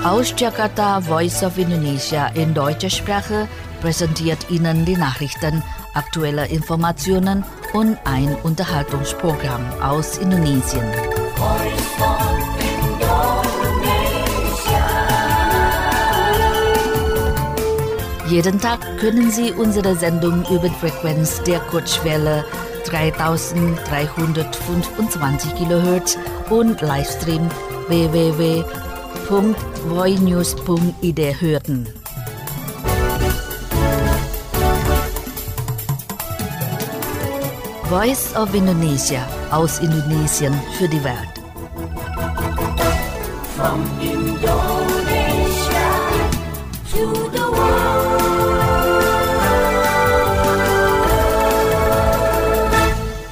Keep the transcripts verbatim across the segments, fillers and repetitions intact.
Aus Jakarta, Voice of Indonesia in deutscher Sprache präsentiert Ihnen die Nachrichten, aktuelle Informationen und ein Unterhaltungsprogramm aus Indonesien. Jeden Tag können Sie unsere Sendung über die Frequenz der Kurzwelle dreitausenddreihundertfünfundzwanzig Kilohertz und Livestream w w w punkt voinews punkt i d hören. Voice of Indonesia aus Indonesien für die Welt. From Indonesia to the world.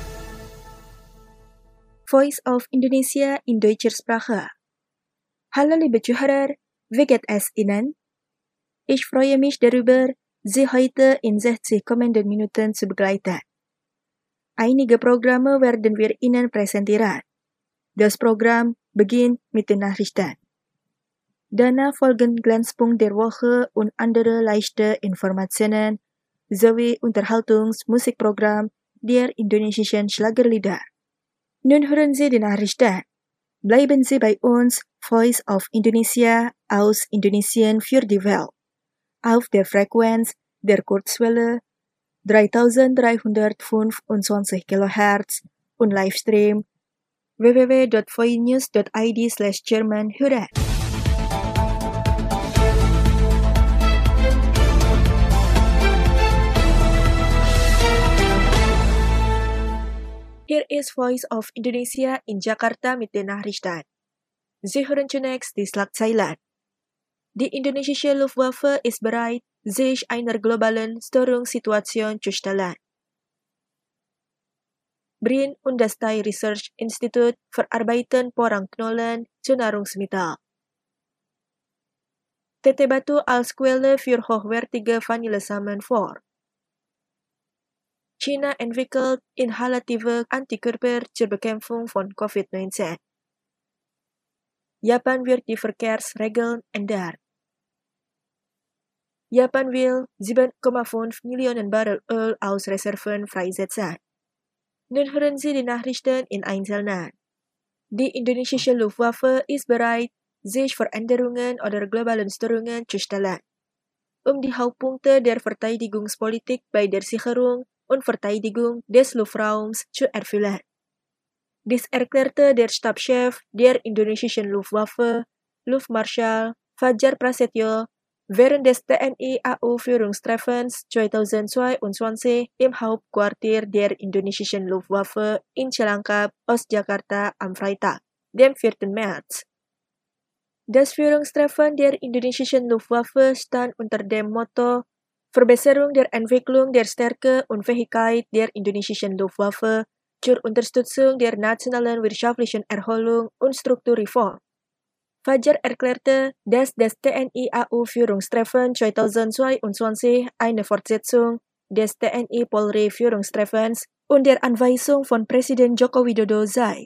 Voice of Indonesia in deutscher Sprache. Hallo liebe Zuhörer, wie geht es Ihnen? Ich freue mich darüber, Sie heute in sechzig kommenden Minuten zu begleiten. Einige Programme werden wir Ihnen präsentieren. Das Programm beginnt mit den Nachrichten. Danach folgen Glanzpunkt der Woche und andere leichte Informationen sowie Unterhaltungsmusikprogramm der indonesischen Schlagerlieder. Nun hören Sie die Nachrichten. Bleiben Sie bei uns, Voice of Indonesia aus Indonesien für die Welt. Auf der Frequenz der Kurzwelle dreitausenddreihundertfünfundzwanzig Kilohertz und Livestream w w w punkt voinews punkt i d slash German hören. Hier ist Voice of Indonesia in Jakarta mit den Nachrichten. Sie hören zunächst die Schlagzeilen. Die indonesische Luftwaffe ist bereit, sich einer globalen Störungssituation zu stellen. B R I N und das Thai Research Institute verarbeiten Porangknollen zu Nahrungsmitteln. T T Batu als Quelle für hochwertige Vanillesamen vor. China entwickelt inhalative Antikörper zur Bekämpfung von Covid neunzehn. Japan wird die Verkehrsregeln ändern. Japan will sieben Komma fünf Millionen Barrel Öl aus Reserven freisetzen. Nun hören Sie die Nachrichten in Einzelnen. Die indonesische Luftwaffe ist bereit, sich Veränderungen oder globalen Störungen zu stellen, um die Hauptpunkte der Verteidigungspolitik bei der Sicherung und Verteidigung des Luftraums zu erfüllen. Dies erklärte der Stabschef der indonesischen Luftwaffe, Luftmarschall Fajar Prasetyo, während des T N I A U-Führungstreffens zweitausendzweiundzwanzig im Hauptquartier der indonesischen Luftwaffe in Cilangkap, Ostjakarta am Freitag, dem vierten März. Das Führungstreffen der indonesischen Luftwaffe stand unter dem Motto Verbesserung der Entwicklung der Stärke und Fähigkeit der indonesischen Luftwaffe zur Unterstützung der nationalen wirtschaftlichen Erholung und Strukturreform. Fajar erklärte, dass das T N I A U-Führungstreffen zweitausendzweiundzwanzig eine Fortsetzung des T N I-Polri-Führungstreffens und der Anweisung von Präsident Joko Widodo sei.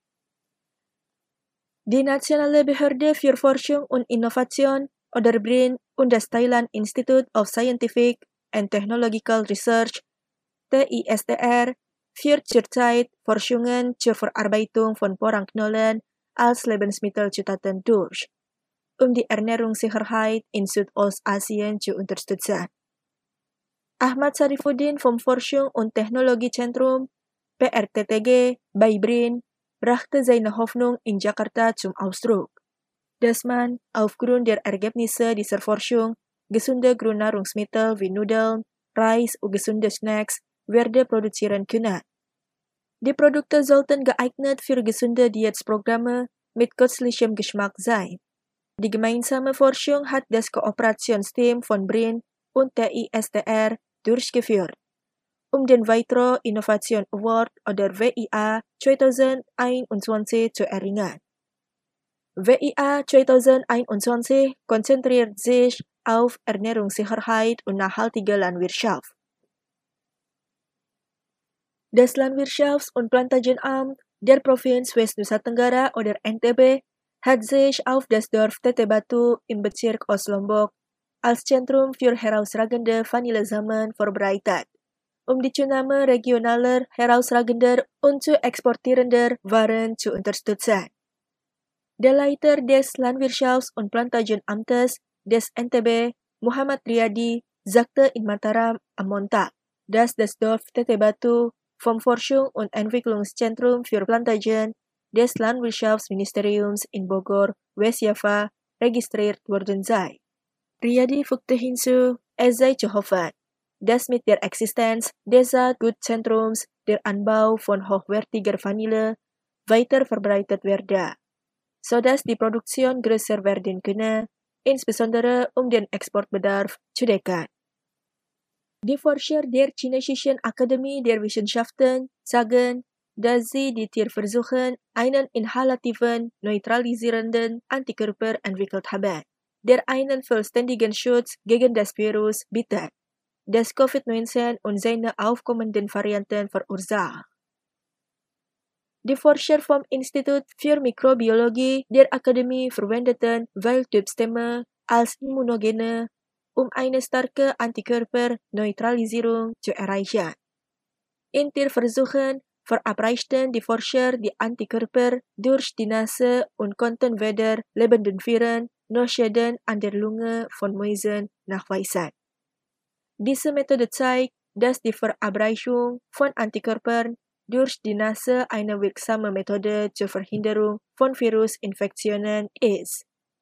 Die Nationale Behörde für Forschung und Innovation oder B R I N und das Thailand Institute of Scientific and Technological Research T I S T R führt zurzeit Forschungen zur Verarbeitung von Porangknollen als Lebensmittelzutaten durch, um die Ernährungssicherheit in Südostasien zu unterstützen. Ahmad Sarifuddin vom Forschung- und Technologiezentrum P R T T G bei B R I N brachte seine Hoffnung in Jakarta zum Ausdruck, dass man aufgrund der Ergebnisse dieser Forschung gesunde Grundnahrungsmittel wie Nudeln, Reis und gesunde Snacks werde produzieren können. Die Produkte sollten geeignet für gesunde Diätprogramme mit köstlichem Geschmack sein. Die gemeinsame Forschung hat das Kooperationsteam von B R I N und T I S T R durchgeführt, um den Vitro Innovation Award oder W I A zweitausendeinundzwanzig zu erringen. W I A zweitausendeinundzwanzig konzentriert sich auf Ernährungssicherheit und nachhaltige Landwirtschaft. Das Landwirtschafts- und Plantagenamt der Provinz West Nusa Tenggara oder N T B hat sich auf das Dorf Tetebatu im Bezirk Ost-Lombok als Zentrum für herausragende Vanillesamen verbreitet, um die Zunahme regionaler, herausragender und zu exportierender Waren zu unterstützen. Der Leiter des Landwirtschafts- und Plantagenamtes des N T B, Muhammad Riyadi, sagte in Mataram am Montag, dass das Dorf Tetebatu vom Forschung- und Entwicklungszentrum für Plantagen des Landwirtschaftsministeriums in Bogor, West-Java, registriert worden sei. Riyadi fügte hinzu, es sei zu hoffen, dass mit der Existenz des Saatgutzentrums der Anbau von hochwertiger Vanille weiter verbreitet werde, sodass die Produktion größer werden könne, insbesondere um den Exportbedarf zu decken. Die Forscher der Chinesischen Akademie der Wissenschaften sagen, dass sie die Tierversuchen einen inhalativen, neutralisierenden Antikörper entwickelt haben, der einen vollständigen Schutz gegen das Virus bietet, das Covid neunzehn und seine aufkommenden Varianten verursacht. Die Forscher vom Institut für Mikrobiologie der Akademie verwendeten Wildtypstämme als Immunogene, um eine starke Antikörperneutralisierung zu erreichen. In Tierversuchen verabreichten die Forscher die Antikörper durch die Nase und konnten weder lebenden Viren noch Schäden an der Lunge von Mäusen nachweisen. Diese Methode zeigt, dass die Verabreichung von Antikörpern durch die Nase eine wirksame Methode zur Verhinderung von Virusinfektionen ist.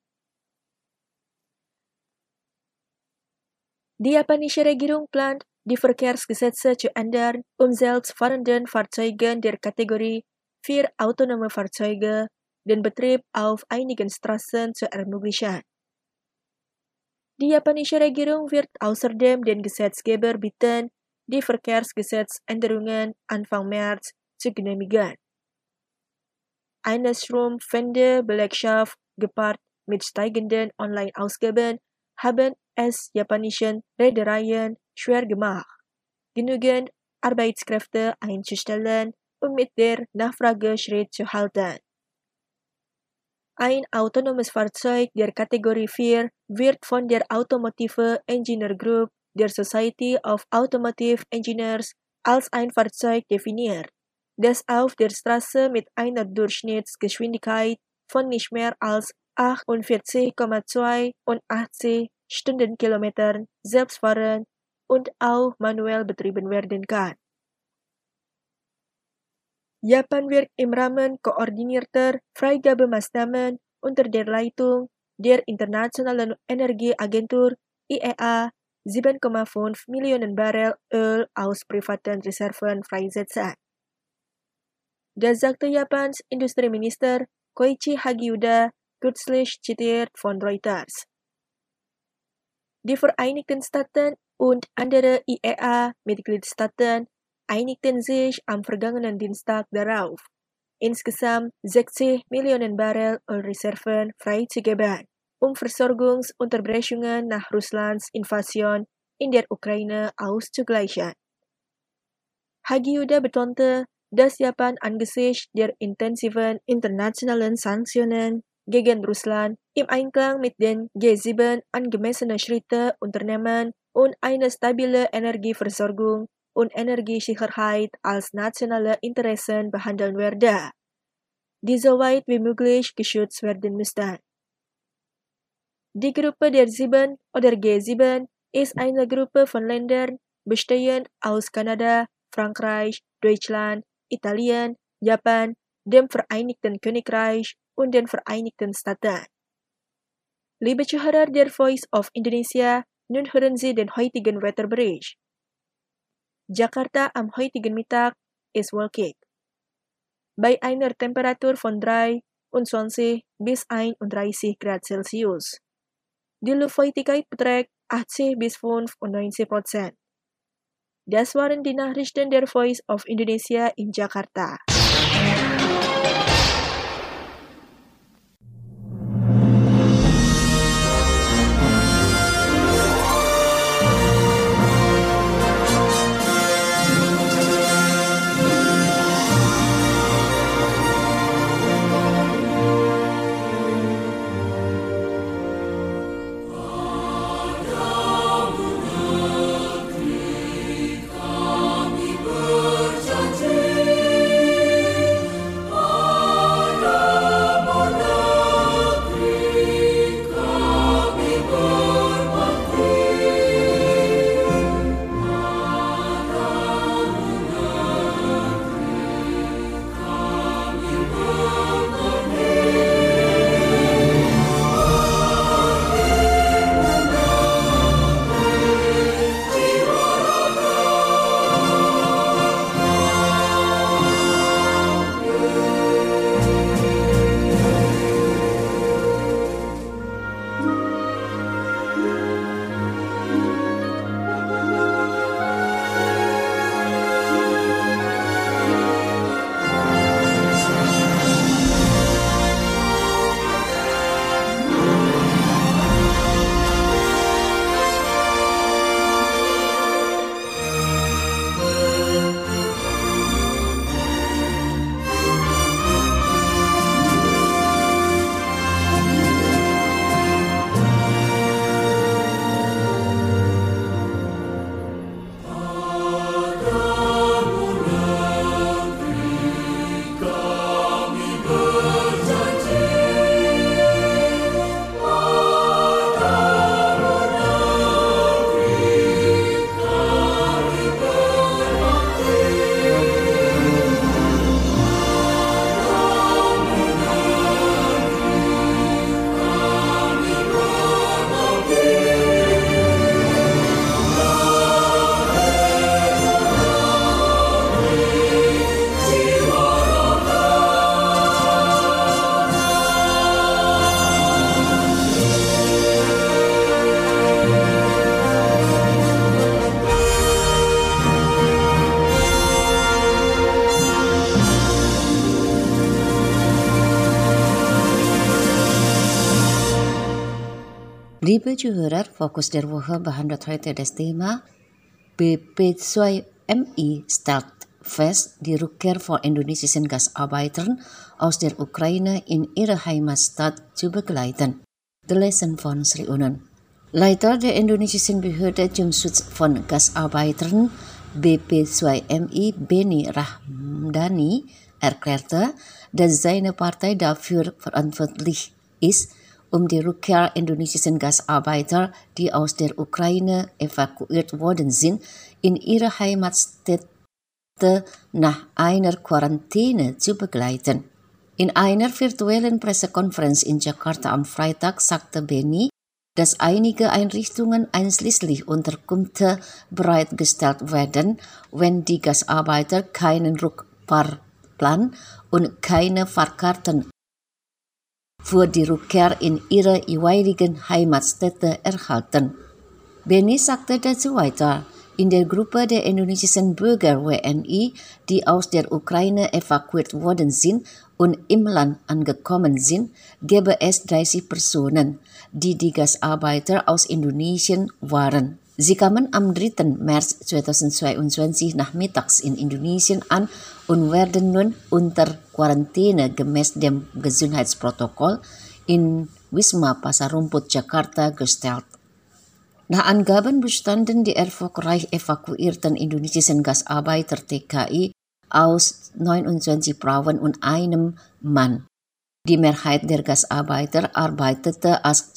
Die japanische Regierung plant, die Verkehrsgesetze zu ändern, um selbstfahrenden Fahrzeugen der Kategorie vier autonome Fahrzeuge den Betrieb auf einigen Straßen zu ermöglichen. Die japanische Regierung wird außerdem den Gesetzgeber bitten, die Verkehrsgesetzänderungen Anfang März zu genehmigen. Eine schrumpfende Belegschaft gepaart mit steigenden Online-Ausgaben haben es japanischen Reedereien schwer gemacht, genügend Arbeitskräfte einzustellen, um mit der Nachfrage Schritt zu halten. Ein autonomes Fahrzeug der Kategorie vier wird von der Automotive Engineer Group der Society of Automotive Engineers als ein Fahrzeug definiert, das auf der Straße mit einer Durchschnittsgeschwindigkeit von nicht mehr als achtundvierzig Komma zweiundachtzig Stundenkilometern selbstfahrend und auch manuell betrieben werden kann. Japan wird im Rahmen koordinierter Freigabemaßnahmen unter der Leitung der Internationalen Energieagentur I E A sieben Komma fünf Millionen Barrel Öl aus privaten Reserven freisetzen. Das sagte Japans Industrieminister Koichi Hagiuda kürzlich zitiert von Reuters. Die Vereinigten Staaten und andere I E A-Mitgliedstaaten einigten sich am vergangenen Dienstag darauf, insgesamt sechzig Millionen Barrel Ölreserven freizugeben, um Versorgungsunterbrechungen nach Russlands Invasion in der Ukraine auszugleichen. Hagiuda betonte, dass Japan angesichts der intensiven internationalen Sanktionen gegen Russland im Einklang mit den G sieben angemessene Schritte unternehmen und eine stabile Energieversorgung und Energiesicherheit als nationale Interessen behandeln werde, die so weit wie möglich geschützt werden müssten. Die Gruppe der Sieben oder G sieben ist eine Gruppe von Ländern bestehend aus Kanada, Frankreich, Deutschland, Italien, Japan, dem Vereinigten Königreich und den Vereinigten Staaten. Liebe Zuhörer der Voice of Indonesia, nun hören Sie den heutigen Wetterbericht. Jakarta am heutigen Mittag ist wolkig. Bei einer Temperatur von dreiundzwanzig bis einunddreißig Grad Celsius. Die Luftfeuchtigkeit beträgt achtzig bis fünfundneunzig Prozent. Das waren die Nachrichten der Voice of Indonesia in Jakarta. Liebe Zuhörer, Fokus der Woche behandelt heute das Thema B P zwei M I stellt fest, die Rückkehr von indonesischen Gastarbeitern aus der Ukraine in ihre Heimatstadt zu begleiten. The Lesson von Sri Unen. Leiter der indonesischen Behörde zum Schutz von Gastarbeitern B P zwei M I Beni Rahmdani erklärte, dass seine Partei dafür verantwortlich ist, um die Rückkehr indonesischen Gastarbeiter, die aus der Ukraine evakuiert worden sind, in ihre Heimatstädte nach einer Quarantäne zu begleiten. In einer virtuellen Pressekonferenz in Jakarta am Freitag sagte Beni, dass einige Einrichtungen einschließlich Unterkünfte bereitgestellt werden, wenn die Gastarbeiter keinen Rückfahrplan und keine Fahrkarten für die Rückkehr in ihre jeweiligen Heimatstädte erhalten. Beni sagte dazu weiter, in der Gruppe der indonesischen Bürger W N I, die aus der Ukraine evakuiert worden sind und im Land angekommen sind, gäbe es dreißig Personen, die die Gastarbeiter aus Indonesien waren. Sie kamen am dritten März zweitausendzweiundzwanzig nachmittags in Indonesien an und werden nun unter Quarantäne gemäß dem Gesundheitsprotokoll in Wisma Pasar Rumput Jakarta gestellt. Nach Angaben bestanden die erfolgreich evakuierten indonesischen Gastarbeiter T K I aus neunundzwanzig Frauen und einem Mann. Die Mehrheit der Gastarbeiter arbeitete als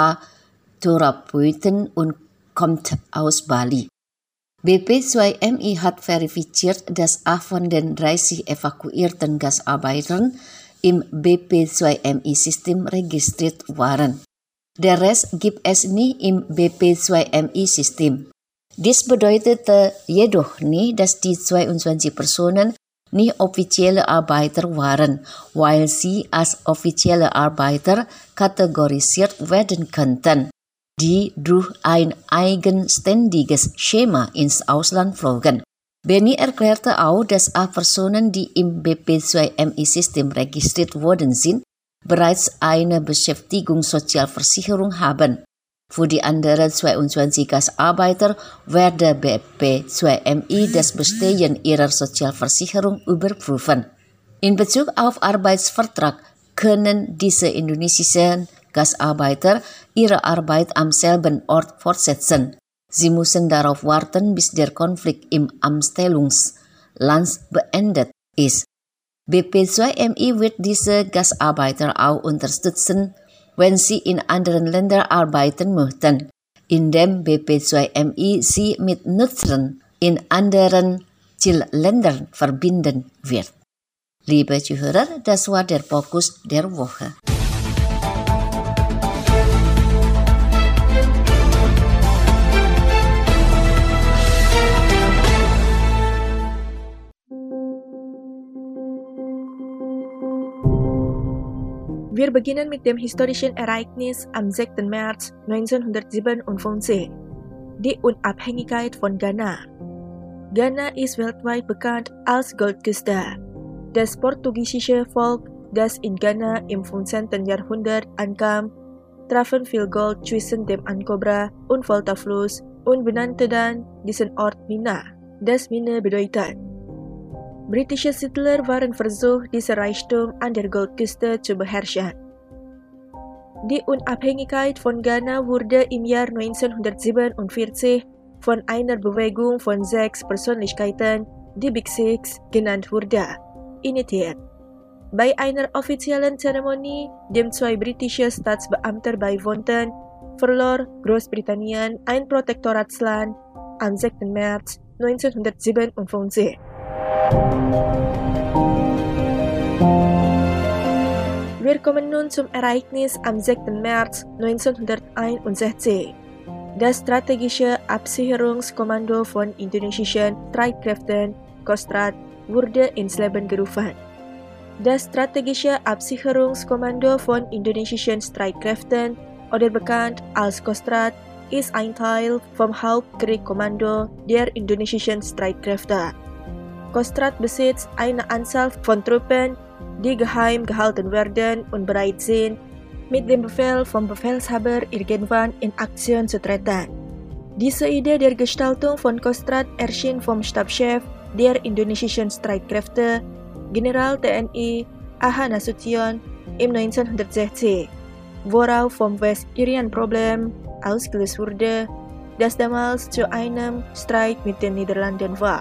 Spa-Therapeuten und kommt aus Bali. B P zwei M I hat verifiziert, dass acht von den dreißig evakuierten Gastarbeitern im B P zwei M I-System registriert waren. Der Rest gibt es nie im B P zwei M I-System. Dies bedeutete jedoch nicht, dass die zweiundzwanzig Personen nicht offizielle Arbeiter waren, weil sie als offizielle Arbeiter kategorisiert werden könnten, die durch ein eigenständiges Schema ins Ausland flogen. Beni erklärte auch, dass acht Personen, die im B P zwei M I-System registriert worden sind, bereits eine Beschäftigungssozialversicherung haben. Für die anderen zweiundzwanzig Gastarbeiter werde B P zwei M I das Bestehen ihrer Sozialversicherung überprüfen. In Bezug auf Arbeitsvertrag können diese indonesischen Gastarbeiter ihre Arbeit am selben Ort fortsetzen. Sie müssen darauf warten, bis der Konflikt im Anstellungsland beendet ist. B P zwei M I wird diese Gastarbeiter auch unterstützen, wenn sie in anderen Ländern arbeiten möchten, indem B P zwei M I sie mit Nutzern in anderen Zielländern verbinden wird. Liebe Zuhörer, das war der Fokus der Woche. Wir beginnen mit dem historischen Ereignis am sechsten März neunzehnhundertsiebenundfünfzig, die Unabhängigkeit von Ghana. Ghana ist weltweit bekannt als Goldküste. Das portugiesische Volk, das in Ghana im fünfzehnten Jahrhundert ankam, trafen viel Gold zwischen dem Ankobra und Volta-Fluss und benannte dann diesen Ort Mina, das Mine bedeutet. Britische Siedler waren versucht, diesen Reichtum an der Goldküste zu beherrschen. Die Unabhängigkeit von Ghana wurde im Jahr neunzehnhundertsiebenundvierzig von einer Bewegung von sechs Persönlichkeiten, die Big Six genannt wurde, initiiert. Bei einer offiziellen Zeremonie, dem zwei britische Staatsbeamte beiwohnten, verlor Großbritannien ein Protektoratsland am sechsten März neunzehnhundertsiebenundfünfzig. Wir kommen nun zum Ereignis am sechsten März neunzehnhunderteinundsechzig. Das strategische Absicherungskommando von indonesischen Streitkräften, Kostrad, wurde ins Leben gerufen. Das strategische Absicherungskommando von indonesischen Streitkräften, oder bekannt als Kostrad, ist ein Teil vom Hauptkriegskommando der indonesischen Streitkräfte. Kostrad besitzt eine Anzahl von Truppen, die geheim gehalten werden und bereit sind, mit dem Befehl vom Befehlshaber irgendwann in Aktion zu treten. Diese Idee der Gestaltung von Kostrad erschien vom Stabschef der indonesischen Streitkräfte, General T N I A H Nasution, im neunzehnhundertsechzig, worauf vom West-Irian-Problem ausgelöst wurde, das damals zu einem Streit mit den Niederlanden war.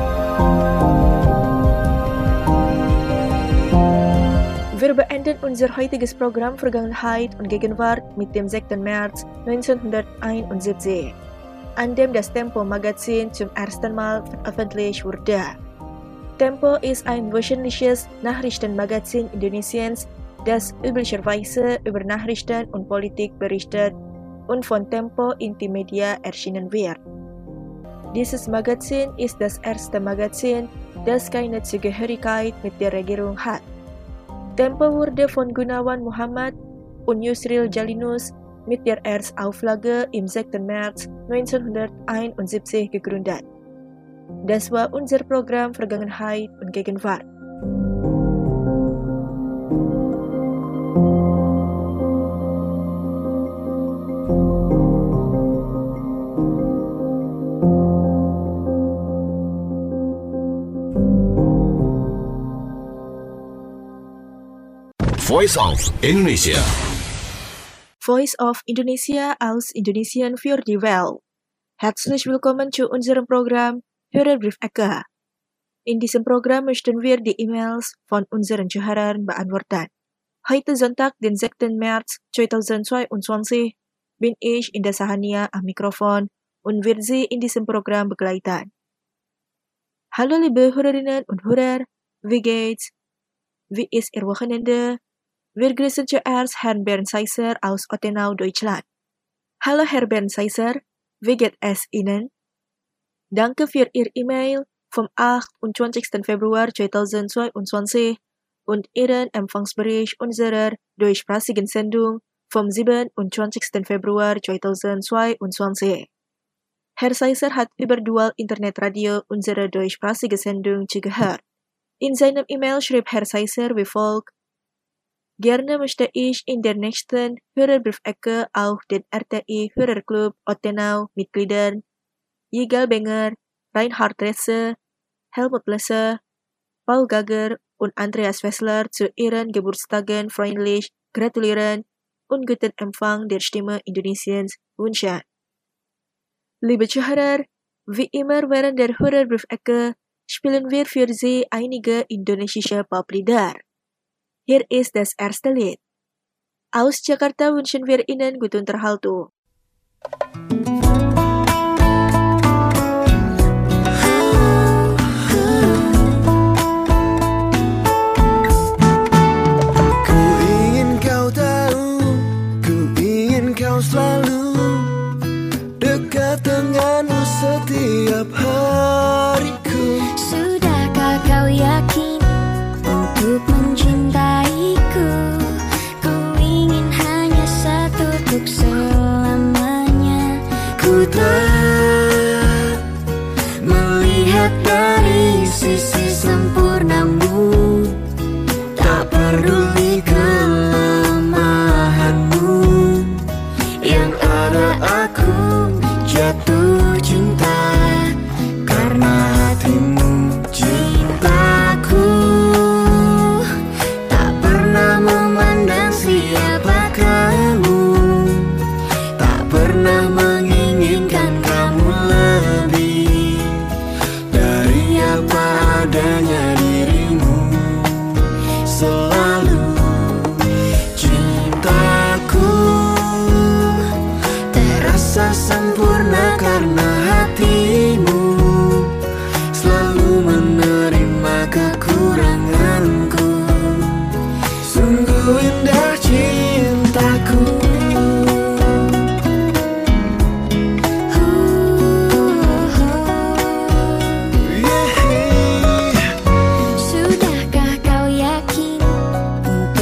Wir beenden unser heutiges Programm Vergangenheit und Gegenwart mit dem sechsten März neunzehnhunderteinundsiebzig, an dem das Tempo-Magazin zum ersten Mal veröffentlicht wurde. Tempo ist ein wöchentliches Nachrichtenmagazin Indonesiens, das üblicherweise über Nachrichten und Politik berichtet und von Tempo Intimedia erschienen wird. Dieses Magazin ist das erste Magazin, das keine Zugehörigkeit mit der Regierung hat. Tempo wurde von Gunawan Muhammad und Yusril Jalinus mit der Erstauflage im sechsten März neunzehnhunderteinundsiebzig gegründet. Das war unser Programm Vergangenheit und Gegenwart. Voice of Indonesia. Voice of Indonesia aus Indonesien für die Welt. Herzlich willkommen zu unserem Programm Hörerbriefecke. In diesem Programm möchten wir die E-Mails von unseren Zuhörern beantworten. Heute Sonntag, den sechsten März zweitausendzweiundzwanzig, bin ich in der Sahania am Mikrofon und werde Sie in diesem Programm begleiten. Hallo liebe Hörerinnen und Hörer, wie geht's? Wie ist Ihr Wochenende? Wir grüßen zuerst Herrn Bernd Seiser aus Ottenau, Deutschland. Hallo Herr Bernd Seiser, wie geht es Ihnen? Danke für Ihr E-Mail vom achtundzwanzigsten Februar zweitausendzweiundzwanzig und Ihren Empfangsbericht unserer deutschsprachigen Sendung vom siebenundzwanzigsten Februar zweitausendzweiundzwanzig. Herr Seiser hat über Dual Internetradio unsere deutschsprachige Sendung zugehört. In seinem E-Mail schrieb Herr Seiser wie folgt: Gerne möchte ich in der nächsten Hörerbriefecke auch den R T I-Hörerclub Ottenau-Mitgliedern Yigal Benger, Reinhard Resse, Helmut Lesse, Paul Gager und Andreas Wessler zu ihren Geburtstagen freundlich gratulieren und guten Empfang der Stimme Indonesiens wünschen. Liebe Zuhörer, wie immer während der Hörerbriefecke spielen wir für Sie einige indonesische Poplieder. Hier ist das erste Lied. Aus Jakarta wünschen wir Ihnen gute Unterhaltung. Ku ingin kau tahu, ku ingin kau selalu dekat denganmu setiap hariku. Sudahkah kau yakin untuk mencintaiku? Ku ingin hanya satu untuk selamanya. Ku tak melihat dari sisi sempurnamu, tak peduli kelemahanmu. Yang ada aku jatuh cinta karena hatimu. Cintaku tak pernah memandang siapa kamu, tak pernah menginginkan kamu lebih dari apa adanya dirimu. Selalu cintaku terasa sempurna karena hatimu selalu menerima kekuranganku. Sungguh indah cintaku. Sudahkah kau yakin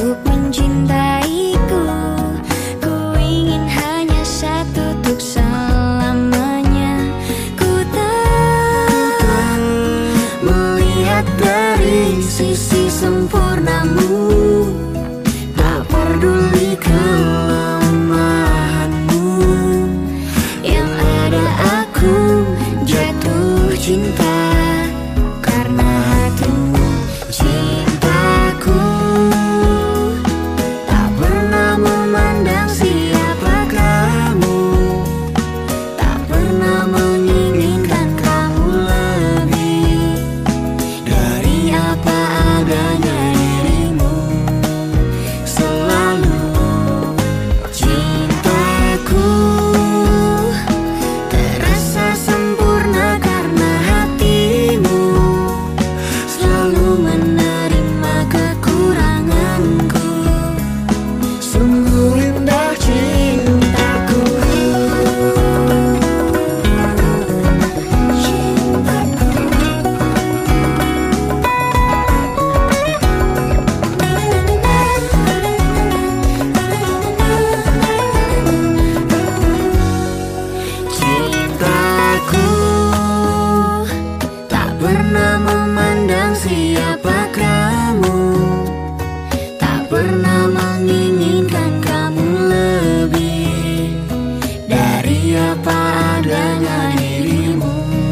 pernah menginginkan kamu lebih dari apa adanya dirimu.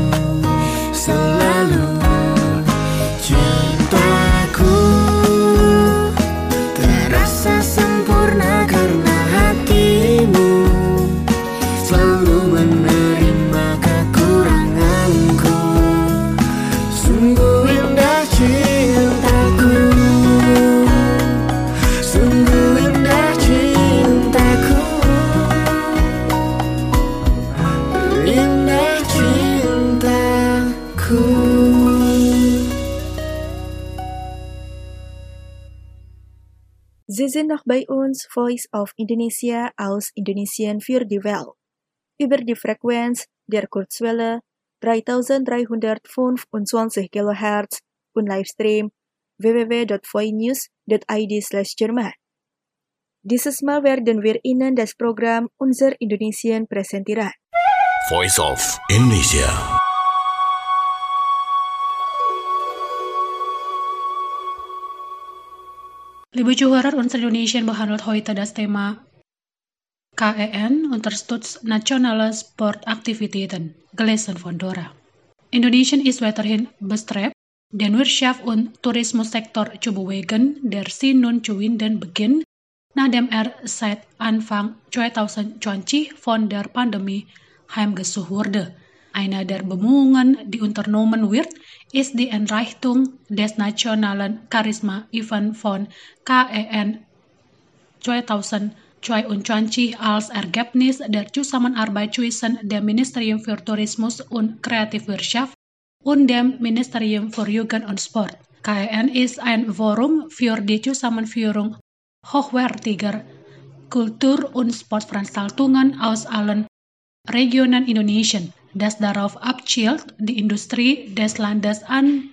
Selalu cintaku terasa sempurna karena hatimu selalu menerima kekuranganku. Sungguh indah cintaku, sungguh indah cintaku, indah cintaku. Sie sind noch bei uns, Voice of Indonesia aus Indonesien für die Welt. Über die Frequenz der Kurzwelle dreitausenddreihundertfünfundzwanzig Kilohertz und Livestream w w w punkt voinews punkt i d slash Jerman. Dieses Mal werden wir Ihnen das Programm Unser Indonesien präsentieren. Voice of Indonesia. Liebe Zuhörer, unser Indonesien behandelt heute das Thema K E N unterstützt nationale Sportaktivitäten, gelesen von Dora. Indonesien ist weiterhin bestrebt, den Wirtschaft- und Tourismussektor zu bewegen, der sie nun zu winden beginnt, nachdem er seit Anfang zwanzig zwanzig von der Pandemie heimgesucht wurde. Einer der Bemühungen, die unternommen wird, ist die Einrichtung des nationalen Charisma-Event von K E N zwanzig zweiundzwanzig als Ergebnis der Zusammenarbeit zwischen dem Ministerium für Tourismus und Kreativwirtschaft und dem Ministerium für Jugend und Sport. K E N ist ein Forum für die Zusammenführung hochwertiger Kultur- und Sportveranstaltungen aus allen Regionen Indonesiens, das darauf abzielt, die Industrie des Landes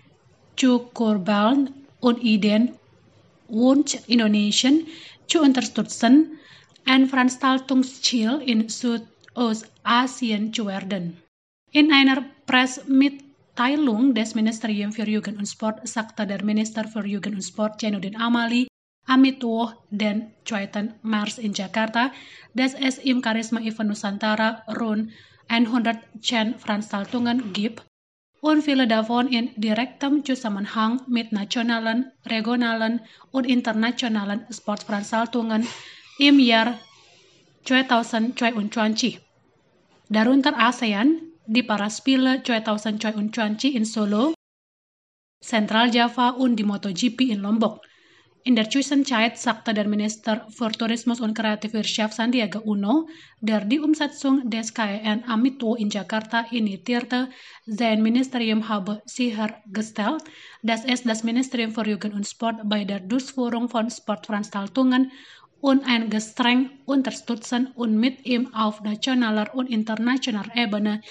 anzukurbeln und den Wunsch Indonesien zu unterstützen, ein Veranstaltungsziel in Südostasien zu werden. In einer Pressemitteilung des Ministeriums für Jugend und Sport sagte der Minister für Jugend und Sport Zainuddin Amali am Mittwoch, den zweiten März in Jakarta, dass es im Charisma-Event Nusantara rund hundertzehn Veranstaltungen gibt und viele davon in direktem Zusammenhang mit nationalen, regionalen und internationalen Sportveranstaltungen im Jahr zwanzig zweiundzwanzig. Darunter ASEAN, die Paraspiele zwanzig zweiundzwanzig in Solo, Central Java und die MotoGP in Lombok. In der Zwischenzeit sagte der Minister für Tourismus und Kreativwirtschaft Sandiaga Uno, der die Umsetzung des K E N am Mittwoch in Jakarta initiierte, sein Ministerium habe sichergestellt, dass es das Ministerium für Jugend und Sport bei der Durchführung von Sportveranstaltungen und streng unterstützen und mit ihm auf nationaler und internationaler Ebene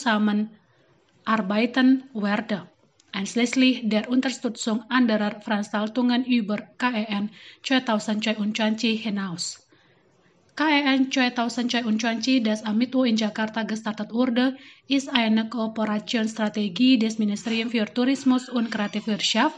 zusammenarbeiten werde, einschließlich der Unterstützung anderer Veranstaltungen über K E N zwanzig zweiundzwanzig hinaus. K E N zwanzig zweiundzwanzig, das am Mittwoch in Jakarta gestartet wurde, ist eine Kooperationsstrategie des Ministeriums für Tourismus und Kreativwirtschaft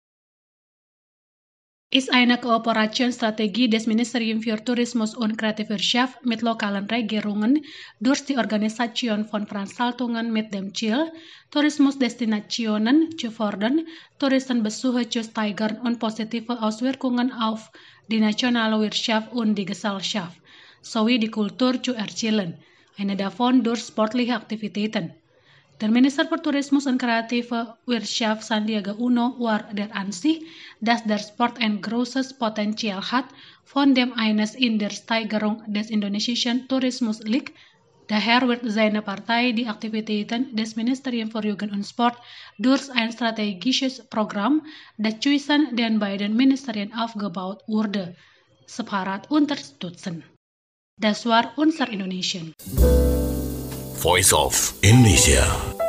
ist eine Kooperationsstrategie des Ministeriums für Tourismus und Kreativwirtschaft mit lokalen Regierungen durch die Organisation von Veranstaltungen mit dem Ziel, Tourismusdestinationen zu fördern, Touristenbesuche zu steigern und positive Auswirkungen auf die nationale Wirtschaft und die Gesellschaft sowie die Kultur zu erzielen, eine davon durch sportliche Aktivitäten. Der Minister für Tourismus und kreative Wirtschaft Sandiaga Uno war der Ansicht, dass der Sport ein großes Potenzial hat, von dem eines in der Steigerung des indonesischen Tourismus liegt. Daher wird seine Partei die Aktivitäten des Ministeriums für Jugend und Sport durch ein strategisches Programm, das zwischen den beiden Ministerien aufgebaut wurde, separat unterstützen. Das war unser Indonesien. Voice of Indonesia.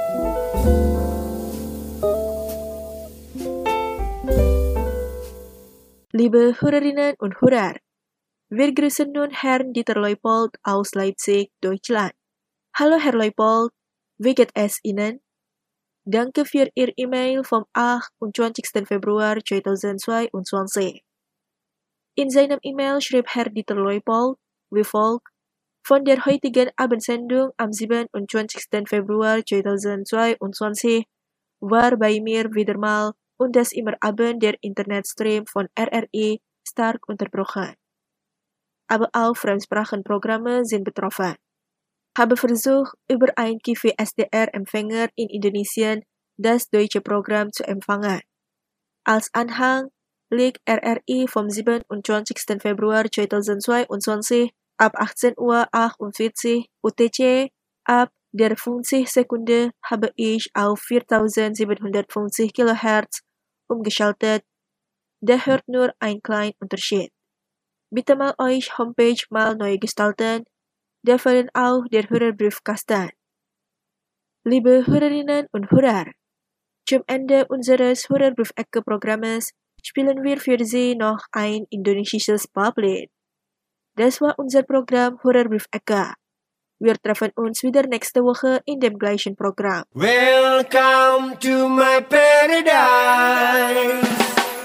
Liebe Hörerinnen und Hörer, wir grüßen nun Herrn Dieter Leupold aus Leipzig, Deutschland. Hallo Herr Leupold, wie geht es Ihnen? Danke für Ihr E-Mail vom achtundzwanzigsten Februar zweitausendzweiundzwanzig. In seinem E-Mail schrieb Herr Dieter Leupold wie folgt: Von der heutigen Abendsendung am siebenundzwanzigsten Februar zweitausendzweiundzwanzig war bei mir wieder mal und das immer Abend der Internetstream von R R I stark unterbrochen. Aber auch Fremdsprachenprogramme sind betroffen. Habe versucht, über ein K V S D R-Empfänger in Indonesien das deutsche Programm zu empfangen. Als Anhang liegt R R I vom siebenundzwanzigsten Februar zweitausendzweiundzwanzig ab achtzehn Uhr achtundvierzig U T C. Ab der fünfzig Sekunde habe ich auf viertausendsiebenhundertfünfzig Kilohertz umgeschaltet. Der hört nur einen kleinen Unterschied. Bitte mal euch Homepage mal neu gestalten. Da fehlen auch der Hörerbriefkasten. Liebe Hörerinnen und Hörer, zum Ende unseres Hörerbriefecke-Programmes spielen wir für Sie noch ein indonesisches Poplied. Das war unser Programm Hörerbriefecke. Wir treffen uns wieder nächste Woche in dem gleichen Programm. Welcome to my paradise.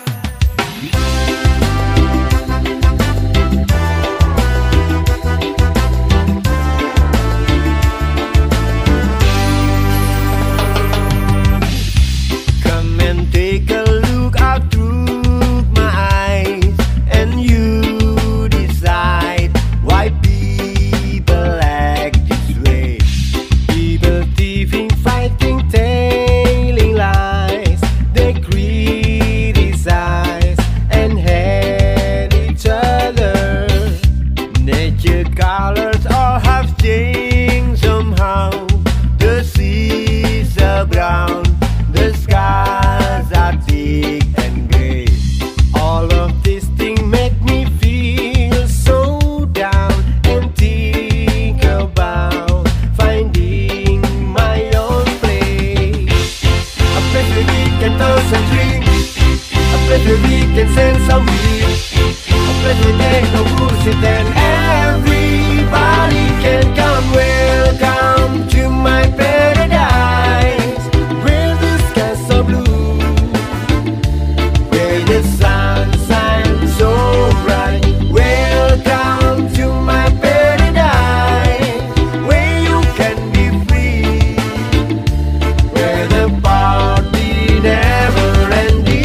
Come and take a look out through my eyes, and you decide why people act this way. People thieving, fighting, telling lies. They criticize and hate each other. Nature colors all have changed somehow. The seas are brown, the skies are thick and grey. All of these things make me feel so down and think about finding my own place. A place where we can toast and drink, a place where we can send some beats, a place where there's no bullshit and everybody can come. Welcome to my paradise, where the skies so blue, where the sun shines so bright. Welcome to my paradise, where you can be free, where the party never ending.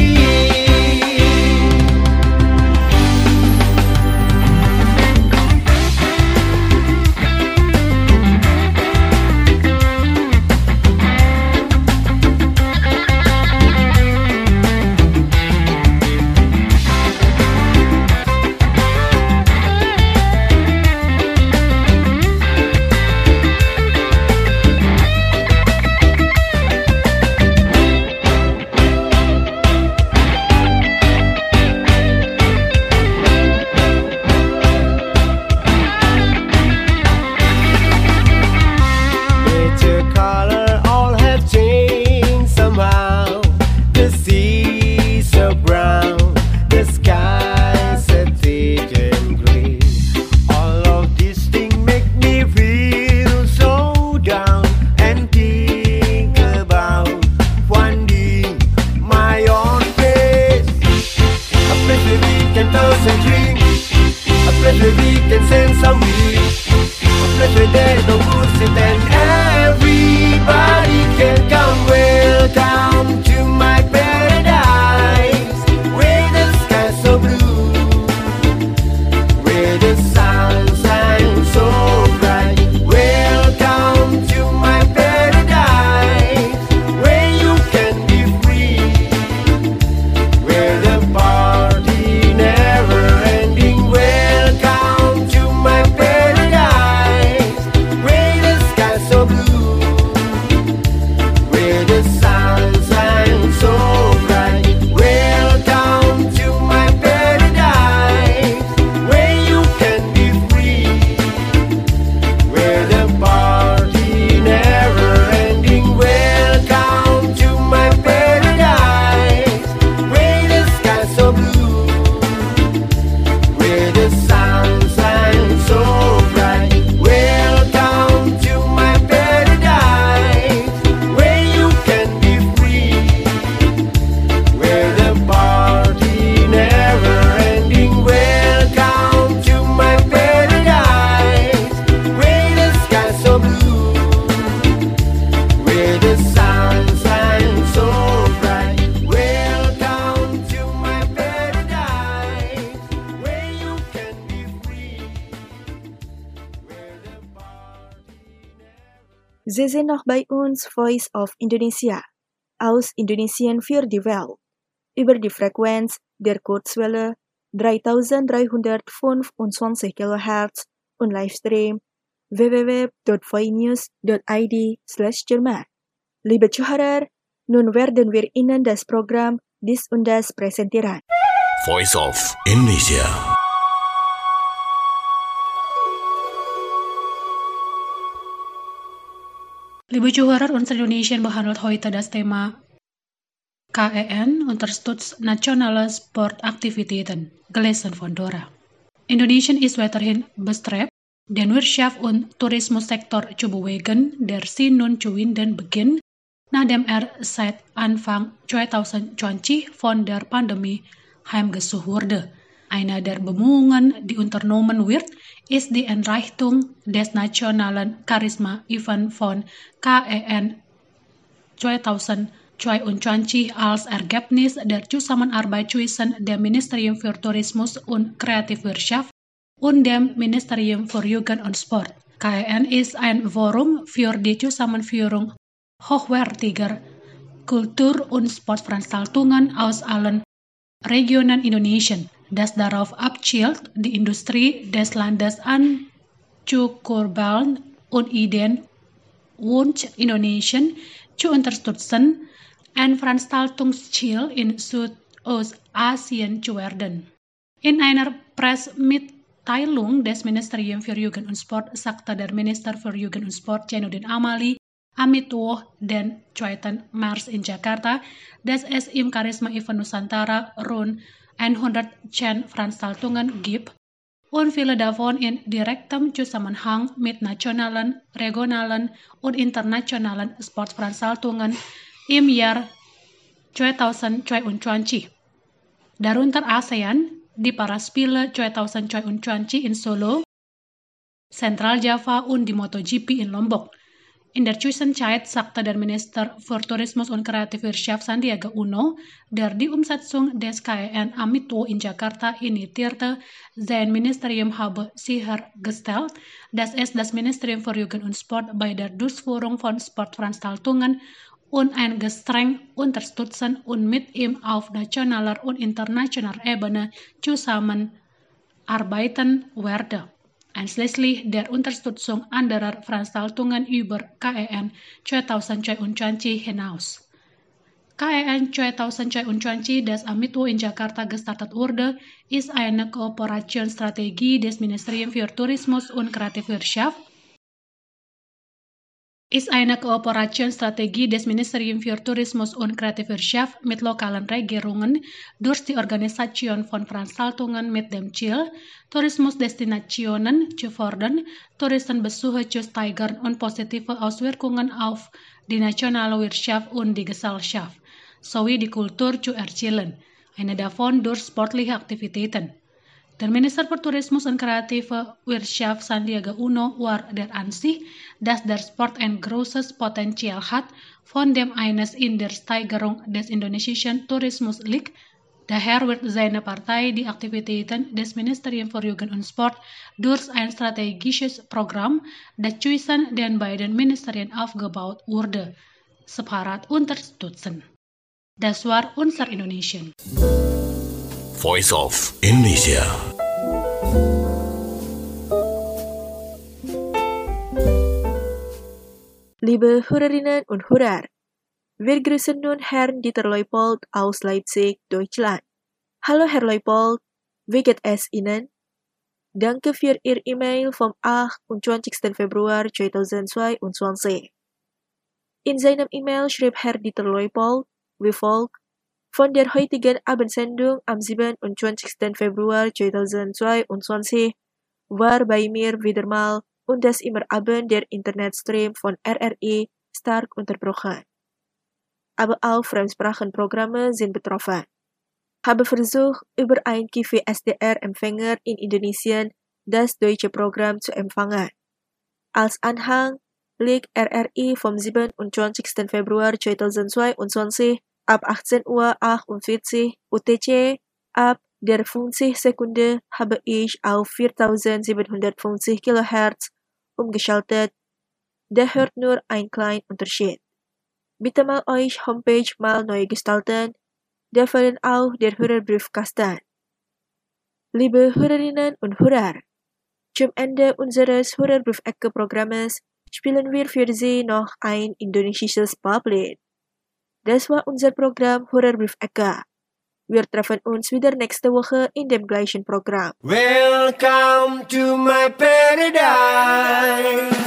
Nature color all have changed somehow. The seas are brown, the skies are thick and grey. All of these things make me feel so down and think about finding my own place. A place where we can toast and drink, a place where we can send some weed, a place where there's no bullshit and everybody can come. Welcome to my paradise, where the skies so blue, where the sun shines so bright. Welcome to my paradise, where you can be free, where the party never ending. Welcome to my paradise, where the skies so blue. Sie sind noch bei uns Voice of Indonesia aus Indonesien für die Welt über die Frequenz der Kurzwelle dreitausenddreihundertfünfundzwanzig Kilohertz und Livestream w w w punkt voinews punkt i d slash Jerman. Liebe Zuhörer, nun werden wir Ihnen das Programm Dies und Das präsentieren. Voice of Indonesia. Liebe Zuhörer, unsere Indonesien behandelt heute das Thema K E N, Unterstützt nationale Sportaktivitäten, gelesen von Dora. Indonesien ist weiterhin bestrebt, den Wirtschaft- und Tourismussektor zu bewegen, der sie nun zu winden beginnt, nachdem er seit Anfang zwanzig zwanzig von der Pandemie heimgesucht wurde. Eine der Bemühungen, die unternommen wird, ist die Einrichtung des nationalen Charisma-Event von K E N zwanzig zweiundzwanzig als Ergebnis der Zusammenarbeit zwischen dem Ministerium für Tourismus und Kreativwirtschaft und dem Ministerium für Jugend und Sport. K E N ist ein Forum für die Zusammenführung hochwertiger Kultur- und Sportveranstaltungen aus allen Regionen Indonesiens, das darauf abzielt, die Industrie des Landes anzukurbeln und Ideen und Indonesien zu unterstützen, ein Veranstaltungsziel in Südostasien zu werden. In einer Pressemitteilung des Ministeriums für Jugend und Sport sagte der Minister für Jugend und Sport Zainuddin Amali Amitwo den zweiten März in Jakarta, dass es im Charisma-Event Nusantara rund hundertzehn Veranstaltungen gibt und viele davon in direktem Zusammenhang mit nationalen, regionalen und internationalen Sportveranstaltungen im Jahr zwanzig zweiundzwanzig. Darunter ASEAN, die Paraspiele zwanzig zweiundzwanzig in Solo, Central Java und die MotoGP in Lombok. In der Zwischenzeit sagte der Minister für Tourismus und Kreativwirtschaft Sandiaga Uno, der die Umsetzung des K E N Amitwo in Jakarta initiierte, sein Ministerium habe sichergestellt, dass es das Ministerium für Jugend und Sport bei der Durchführung von Sportveranstaltungen und ein streng unterstützen und mit ihm auf nationaler und internationaler Ebene zusammenarbeiten werde, einschließlich der Unterstützung anderer Veranstaltungen über K E N zwanzig zweiundzwanzig hinaus. K E N zwanzig zweiundzwanzig, das Amitwo in Jakarta gestartet wurde, ist eine Kooperationsstrategie des Ministeriums für Tourismus und Kreativwirtschaft ist eine Kooperationsstrategie des Ministeriums für Tourismus und Kreativwirtschaft mit lokalen Regierungen durch die Organisation von Veranstaltungen mit dem Ziel, Tourismusdestinationen zu fördern, Touristenbesuche zu steigern und positive Auswirkungen auf die nationale Wirtschaft und die Gesellschaft sowie die Kultur zu erzielen, eine davon durch sportliche Aktivitäten. Der Minister für Tourismus und Kreative Wirtschaft Sandiaga Uno war der Ansicht, dass der Sport ein großes Potenzial hat, von dem eines in der Steigerung des indonesischen Tourismus liegt. Daher wird seine Partei die Aktivitäten des Ministeriums für Jugend und Sport durch ein strategisches Programm, das zwischen den beiden Ministerien aufgebaut wurde, separat unterstützen. Das war unser Indonesien. Voice of Indonesia. Liebe Hörerinnen und Hörer, wir grüßen nun Herrn Dieter Leupold aus Leipzig, Deutschland. Hallo Herr Leupold, wie geht es Ihnen? Danke für Ihr E-Mail vom achtundzwanzigsten Februar zweitausendzweiundzwanzig. In seinem E-Mail schrieb Herr Dieter Leupold wie folgt: Von der heutigen Abendsendung am siebenundzwanzigsten Februar zweitausendzweiundzwanzig war bei mir wieder mal und das immer Abend der Internetstream von R R I stark unterbrochen. Aber auch Fremdsprachenprogramme sind betroffen. Habe versucht, über ein K V S D R-Empfänger in Indonesien das deutsche Programm zu empfangen. Als Anhang liegt R R I vom siebenundzwanzigsten Februar zweitausendzweiundzwanzig ab achtzehn Uhr achtundvierzig U T C. Ab der fünfzig Sekunde habe ich auf viertausendsiebenhundertfünfzig Kilohertz umgeschaltet. der hört nur ein kleinen Unterschied. Bitte mal euch Homepage mal neu gestalten, der fehlen auch der Hörerbriefkasten. Liebe Hörerinnen und Hörer, zum Ende unseres Hörerbriefecke-Programmes spielen wir für Sie noch ein indonesisches Poplied. Das war unser Programm Hörerbriefecke. Wir treffen uns wieder nächste Woche in dem gleichen Programm. Welcome to my paradise.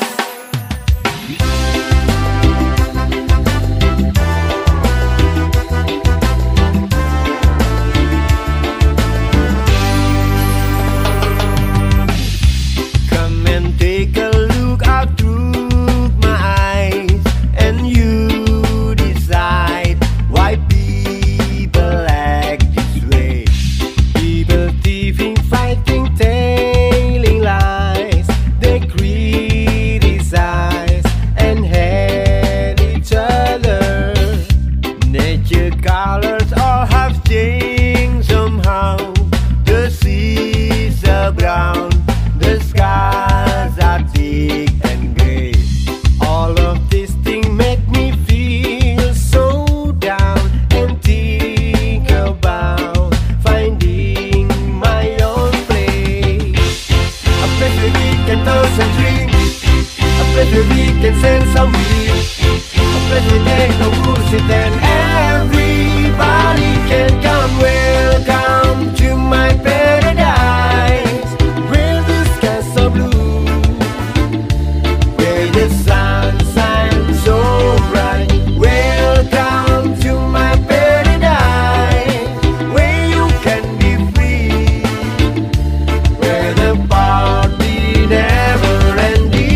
Come and take a look out through my eyes, and you decide why people act this way. People thieving, fighting, telling lies. They criticize and hate each other. Nature colors all have changed somehow. The seas are brown, the skies are thick and gray. All of these things make me feel so down and think about finding my own place. A place where we can toast and drink, a place where we can send some wish, a place where there's no bullshit and everybody can come. Welcome to my paradise, where the skies so blue, where the sun shines so bright. Welcome to my paradise, where you can be free, where the party never ending.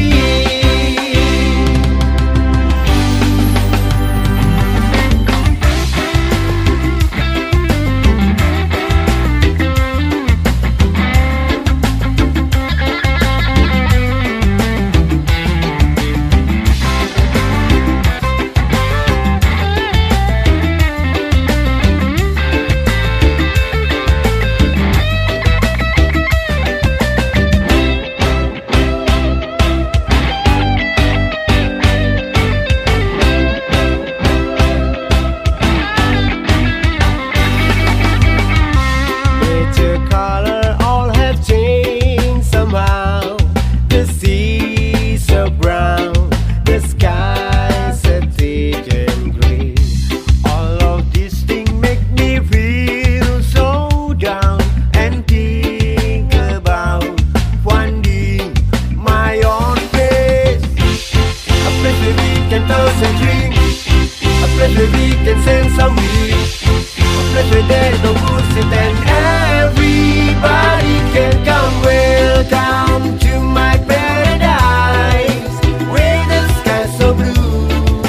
Nature color all have changed somehow. The seas are brown, the skies are thick and grey. All of these things make me feel so down and think about finding my own place. A place where we can toast and drink, a place where we can send some wish, a place where there's no bullshit and everybody can come. Welcome to my paradise, where the skies so blue,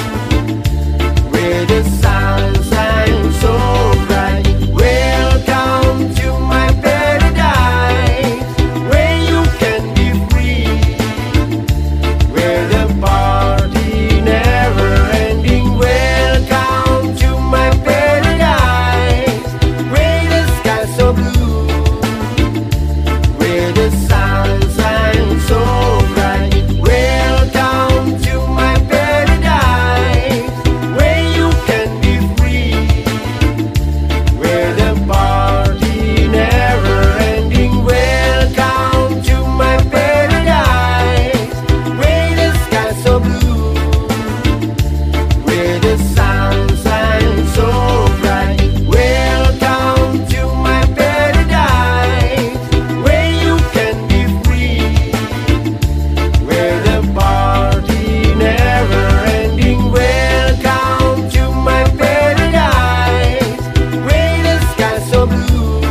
where the sun shines so bright. Welcome to my paradise, where you can be free, where the party never ending. Welcome to my paradise, where the skies so blue, where the sun shines so bright. Welcome to my paradise, where you can be free, where the party never ending. Welcome to my paradise, where the sky so blue, where the sun shines so bright. Welcome to my paradise, where you can be free, where the party never ending. Welcome to my paradise, where the sky so blue,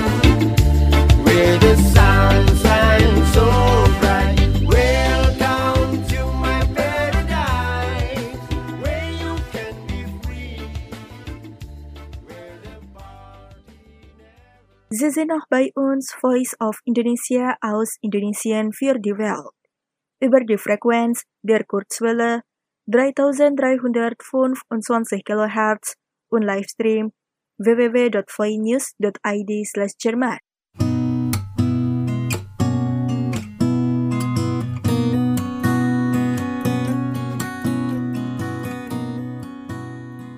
where the sun shines so bright. Welcome to my paradise, where you can be free, where the party never. Sie sind noch bei uns Voice of Indonesia aus Indonesien für die Welt. Über die Frequenz der Kurzwelle dreitausenddreihundertfünfundzwanzig Kilohertz und Livestream w w w dot voinews dot i d slash Jerman.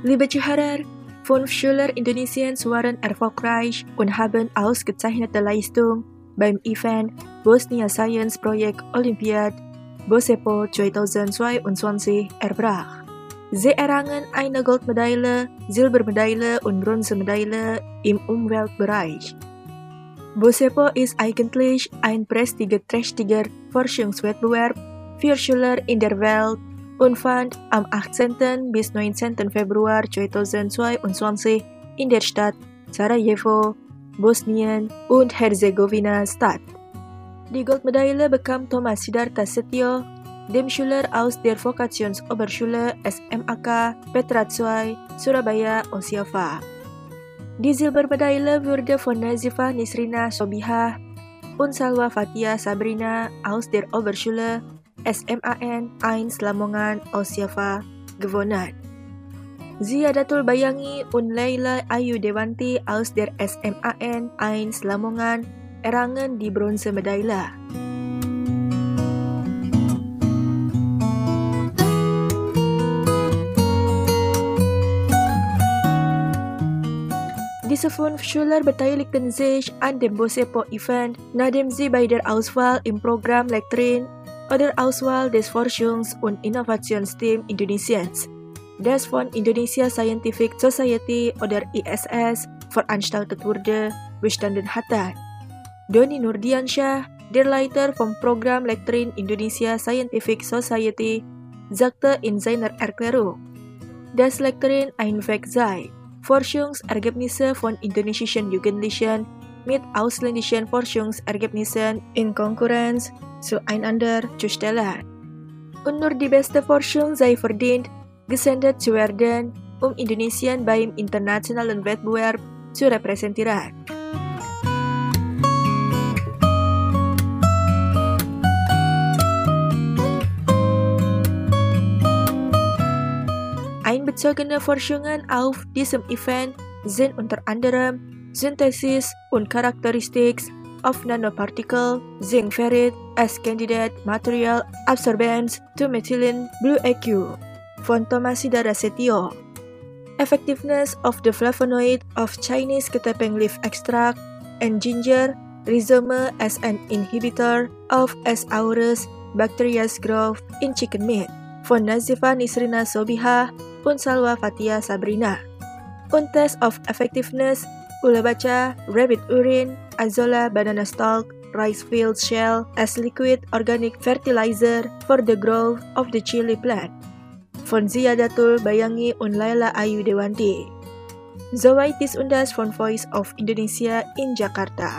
Liebe Zuhörer, fünf Schüler Indonesiens waren erfolgreich und haben ausgezeichnete Leistung beim Event Bosnia Science Project Olympiad BOSEPO zweitausendzweiundzwanzig erbracht. Sie errangen eine Goldmedaille, Silbermedaille und Bronzemedaille im Umweltbereich. BOSEPO ist eigentlich ein prestigeträchtiger Forschungswettbewerb für Schüler in der Welt und fand am achtzehnten bis neunzehnten Februar zweitausendzweiundzwanzig in der Stadt Sarajevo, Bosnien und Herzegowina statt. Die Goldmedaille bekam Thomas Siddhartha Setio, dem Schüler aus der Vokationsoberschule S M A K Petra zwei, Surabaya, Osiafa. Die Silbermedaille wurde von Nazifa Nisrina Sobihah und Salwa Fatia Sabrina aus der Oberschule S M A N eins Lamongan, Osiafa gewonnen. Ziyadatul Bayangi und Leila Ayu Dewanti aus der S M A N eins Lamongan errangen die Bronzemedaille. Diese fünf Schüler beteiligten sich an dem BOSEPO-Event, nachdem sie bei der Auswahl im Programm Lektrin oder Auswahl des Forschungs- und Innovationsteams Indonesiens, das von Indonesia Scientific Society oder I S S veranstaltet wurde, bestanden hatten. Doni Nurdiansyah, der Leiter vom Programm Lektrin Indonesia Scientific Society, sagte in seiner Erklärung, dass Lektrin ein Weg sei, Forschungsergebnisse von indonesischen Jugendlichen mit ausländischen Forschungsergebnissen in Konkurrenz zueinander zu stellen. Und nur die beste Forschung sei verdient, gesendet zu werden, um Indonesien beim internationalen Wettbewerb zu repräsentieren. Einbezogene Forschungen auf diesem Event sind unter anderem Synthesis und Charakteristik of Nanoparticle Zinc Ferrite as Candidate Material Absorbance to Methylene Blue A Q von Thomas Siddhartha Setio, Effectiveness of the Flavonoid of Chinese Ketapeng Leaf Extract and Ginger Rhizome as an Inhibitor of S. aureus Bacteria's Growth in Chicken Meat von Nazifa Nisrina Sobihah und Salwa Fatia Sabrina. Und Test of Effectiveness Ulabaca Rabbit Urine Azolla Banana Stalk Rice Field Shell as Liquid Organic Fertilizer for the Growth of the Chili Plant von Ziyadatul Bayangi und Leila Ayu Dewanti. Soweit dies und das von Voice of Indonesia in Jakarta.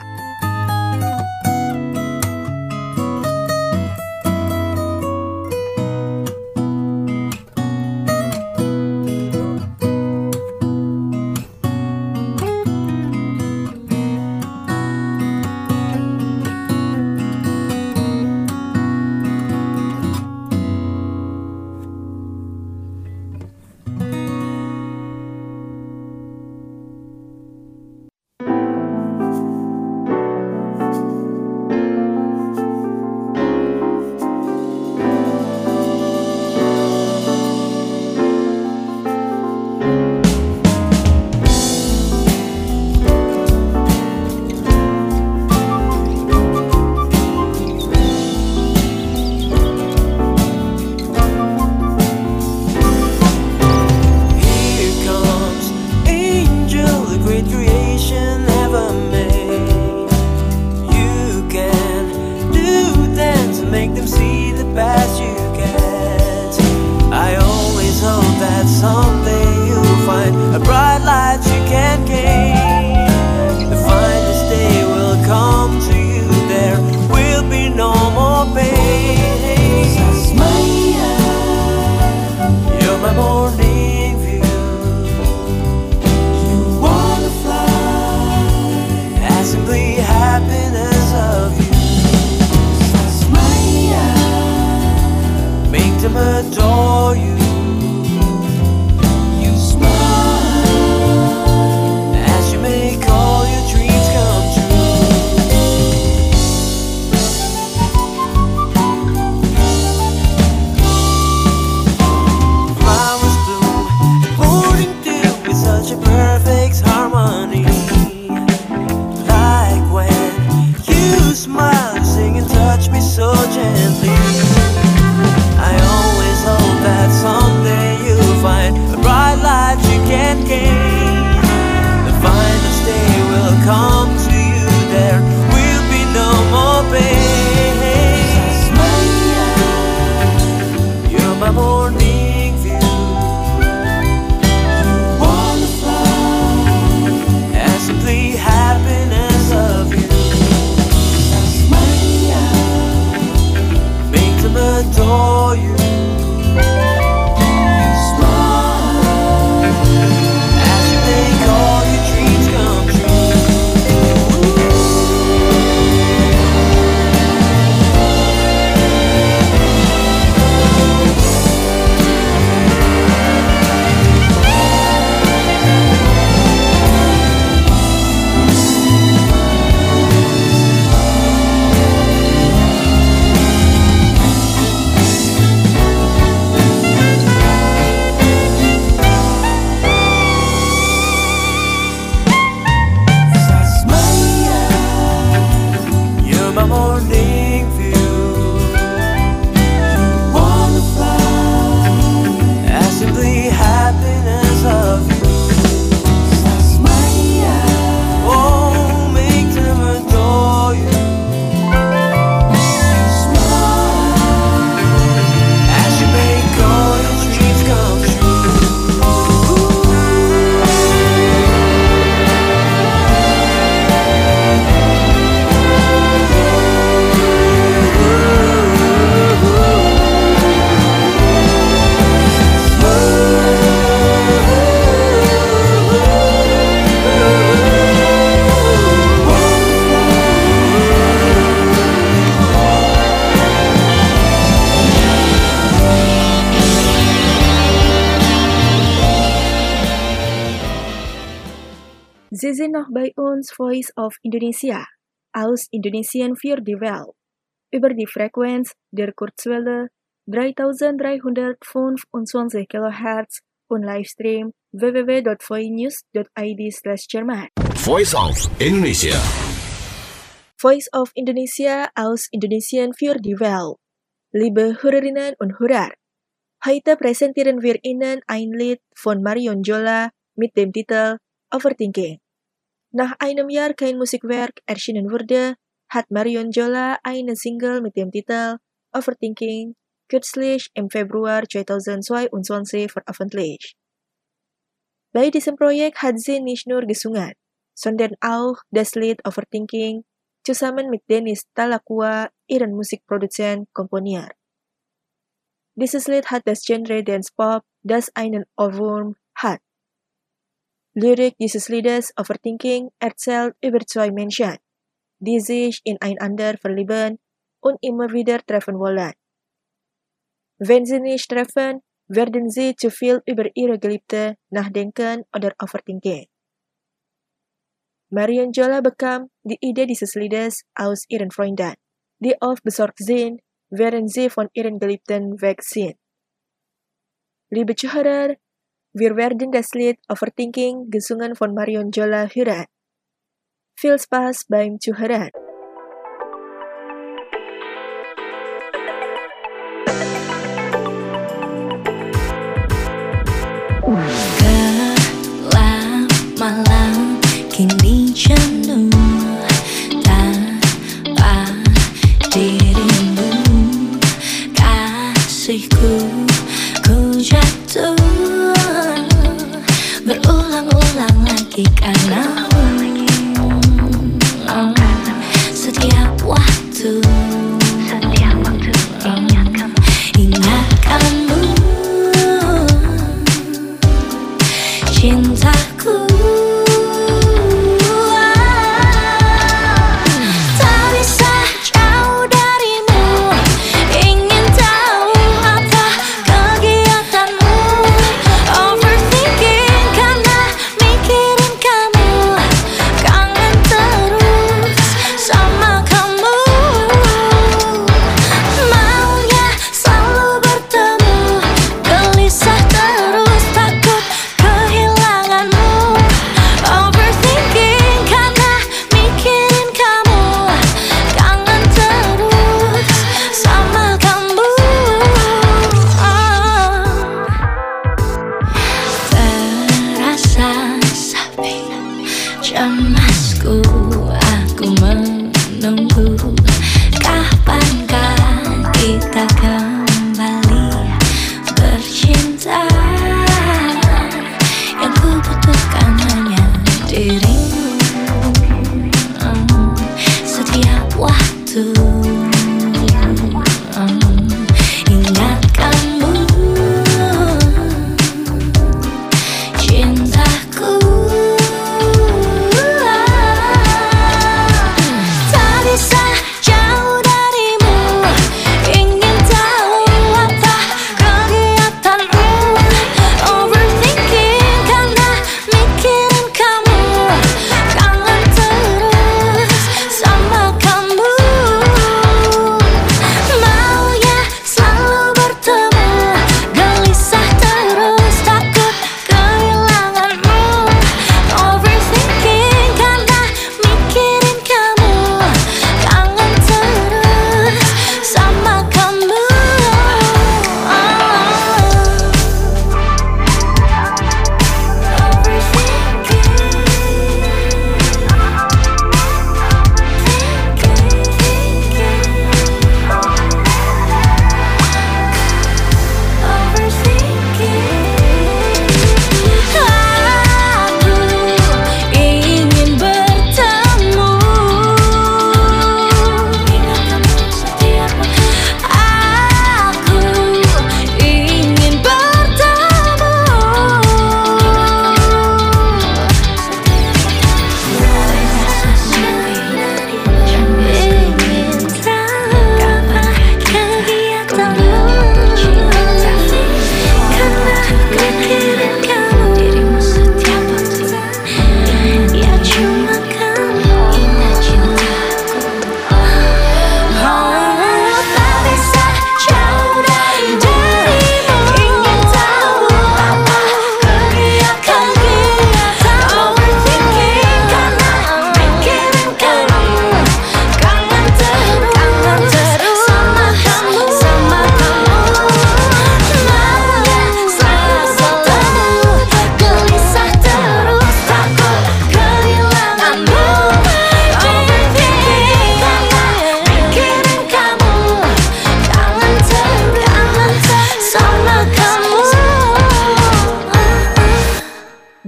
Sie sind noch bei uns Voice of Indonesia, aus Indonesien für die Welt, über die Frequenz der Kurzwelle dreitausenddreihundertfünfundzwanzig Kilohertz und Livestream w w w dot voinews dot i d slash Jerman. Voice of Indonesia. Voice of Indonesia aus Indonesien für die Welt. Liebe Hörerinnen und Hörer, heute präsentieren wir Ihnen ein Lied von Marion Jola mit dem Titel Overthinking. Nach einem Jahr kein Musikwerk erschienen wurde, hat Marion Jola eine Single mit dem Titel Overthinking kürzlich im Februar zweitausendzweiundzwanzig veröffentlicht. Bei diesem Projekt hat sie nicht nur gesungen, sondern auch das Lied Overthinking zusammen mit Dennis Talakua, ihren Musikproduzent, komponiert. Dieses Lied hat das Genre Dance Pop, das einen Ohrwurm hat. Lyrik dieses Liedes Overthinking erzählt über zwei Menschen, die sich ineinander verlieben und immer wieder treffen wollen. Wenn sie nicht treffen, werden sie zu viel über ihre Geliebte nachdenken oder overthinking. Marion Jola bekam die Idee dieses Liedes aus ihren Freunden, die oft besorgt sind, während sie von ihren Geliebten weg sind. Liebe Zuhörer, wir werden das Lied Overthinking gesungen von Marion Jola hören. Viel Spaß beim Zuhören. Gelap malam kini jenuh tanpa dirimu, kasihku, ku jatuh berulang-ulang lagi karenamu. Setiap waktu ingat kamu, cintaku. Tak bisa jauh darimu, ingin tahu apa kegiatanmu. Overthinking karena mikirin kamu, kangen terus sama kamu. Maunya selalu bertemu, gelisah terus takut kehilanganmu. Overthinking karena mikirin kamu, kangen terus sama kamu. Terasa sepi, cemasku, aku menunggu kapankah kita kembali bercinta. Yang ku butuhkan hanya dirimu. Setiap waktu ingat kamu, cintaku. Tak bisa jauh darimu, ingin tahu apa kegiatanmu. Overthinking karena mikirin kamu, kangen terus sama kamu. Maunya selalu bertemu, gelisah terus takut kehilanganmu. Overthinking karena mikirin kamu, kangen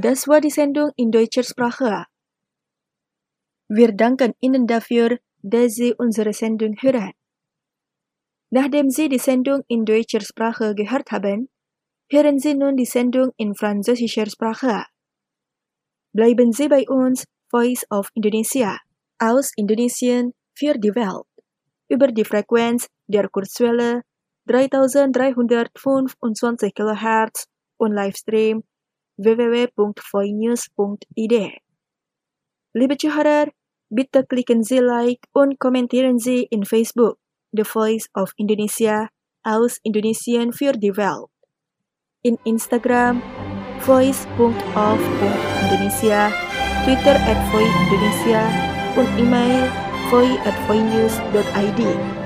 Das war die Sendung in deutscher Sprache. Wir danken Ihnen dafür, dass Sie unsere Sendung hören. Nachdem Sie die Sendung in deutscher Sprache gehört haben, hören Sie nun die Sendung in französischer Sprache. Bleiben Sie bei uns, Voice of Indonesia, aus Indonesien für die Welt, über die Frequenz der Kurzwelle dreitausenddreihundertfünfundzwanzig Kilohertz und Livestream w w w punkt voinews punkt i d. Liebe Zuhörer, bitte klicken Sie Like und kommentieren Sie in Facebook The Voice of Indonesia aus Indonesien für die Welt. In Instagram voice punkt of punkt indonesia, Twitter at voice indonesia und email voi at voinews punkt i d.